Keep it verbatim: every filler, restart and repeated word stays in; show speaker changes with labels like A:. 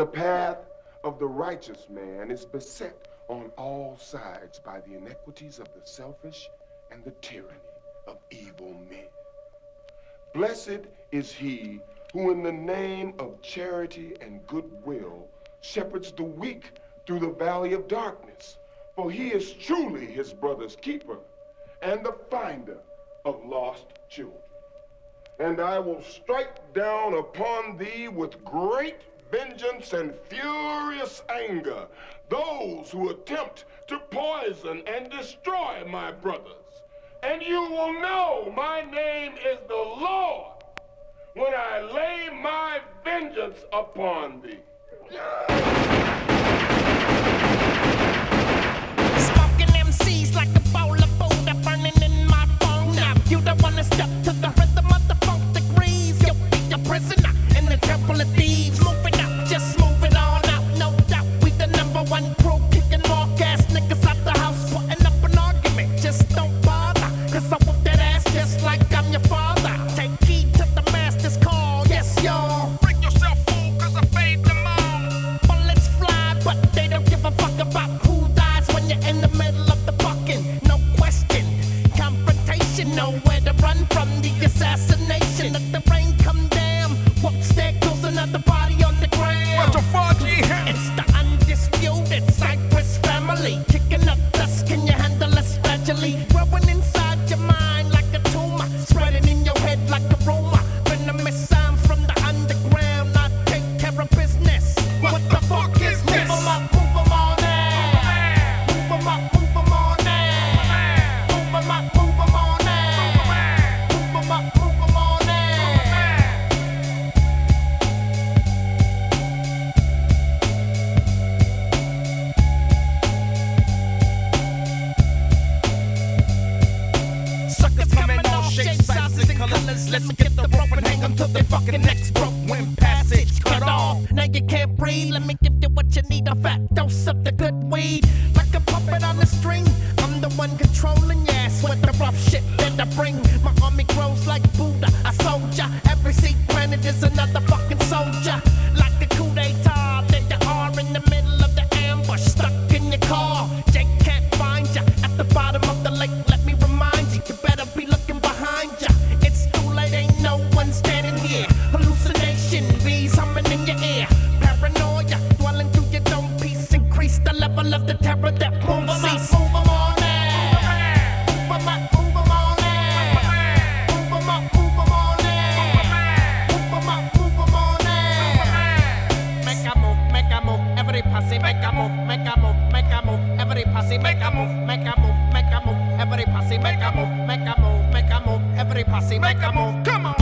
A: The path of the righteous man is beset on all sides by the inequities of the selfish and the tyranny of evil men. Blessed is he who in the name of charity and goodwill shepherds the weak through the valley of darkness, for he is truly his brother's keeper and the finder of lost children. And I will strike down upon thee with great vengeance and furious anger those who attempt to poison and destroy my brothers. And you will know my name is the Lord when I lay my vengeance upon thee.
B: Smoking M Cs like a bowl of food that's burning in my phone. Now you don't wanna step to the rhythm of the funk degrees. You'll be a prisoner in the temple of thieves. Move it up, just move it on out. No doubt we the number one crew, kicking more gas niggas out the house, putting up an argument. Just don't bother, cause I whoop that ass just like I'm your father. Take heed to the master's call, yes y'all. Bring yourself fool, cause I fade them all. Bullets fly, but they don't give a fuck about who dies when you're in the middle of the bucking. No question, confrontation, nowhere to run from the assassination. Let the rain come down, whoops, there goes another body on the ground.
C: What the fuck, yeah?
B: It's the undisputed Cypress family, kicking up dust, can you handle us gradually? Growing inside your mind like a tumor, spreading in your head like a rumor. Venomous sound from the underground, I take care of business. What the fuck is this? Move 'em up, move 'em on now. Move 'em up, move 'em on now. Move 'em up, move 'em on now. Move 'em up, move 'em on now. Suckers coming all shapes, sizes, and colors. Let me get the rope and hang 'em till their fucking necks broke. When passage cut off, now you can't breathe. Let me give you what you need, a fat dose of the good weed. Like a puppet on a string, I'm the one controlling your ass with the rough shit that I bring. My army grows like Buddha, a soldier. Every seat planted is another fucking soldier. Like a coup d'etat, there you are in the middle of the ambush, stuck in your car. Jake can't find ya at the bottom of the lake. Let me remind you, you better be looking behind ya. It's too late, ain't no one standing here. Hallucination, bees humming in your ear. Paranoia, dwelling through your dome piece. Increase the level of the terror that won't cease. Move 'em on now. Move 'em up, move 'em on now. Move 'em up, move 'em on now. Move 'em up, move 'em on now. Make a move, make a move, every posse make a move, make a move, make a move, every posse make a move, make a move, make a move, every posse make a move, make a move, make a move, every posse make a move. Come on.